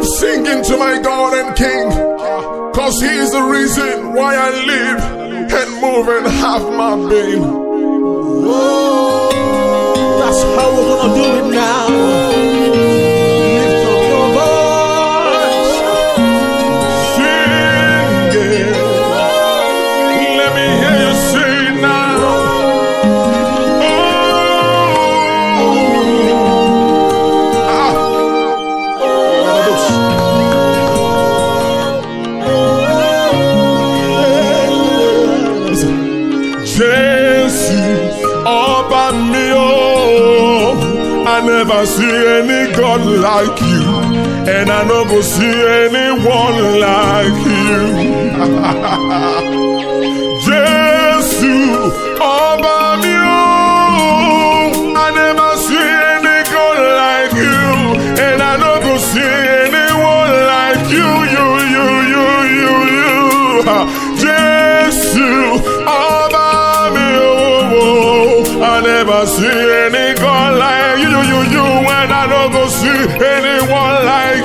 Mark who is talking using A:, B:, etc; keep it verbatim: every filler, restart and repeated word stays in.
A: keep singing to my God and King, cause He is the reason why I live and move and have my being.
B: Oh, that's how we're gonna do it now. Lift up your voice,
A: Sing it. Let me hear you say it now. Jesus, ọba mi o, I never see any God like you, and I no go see anyone like you. Jesus, ọba mi o, I never see any God like you, and I no go see anyone like you, you, you, you, you, you. Jesus, ọba I never see any God like you, you, you, and I don't go see anyone like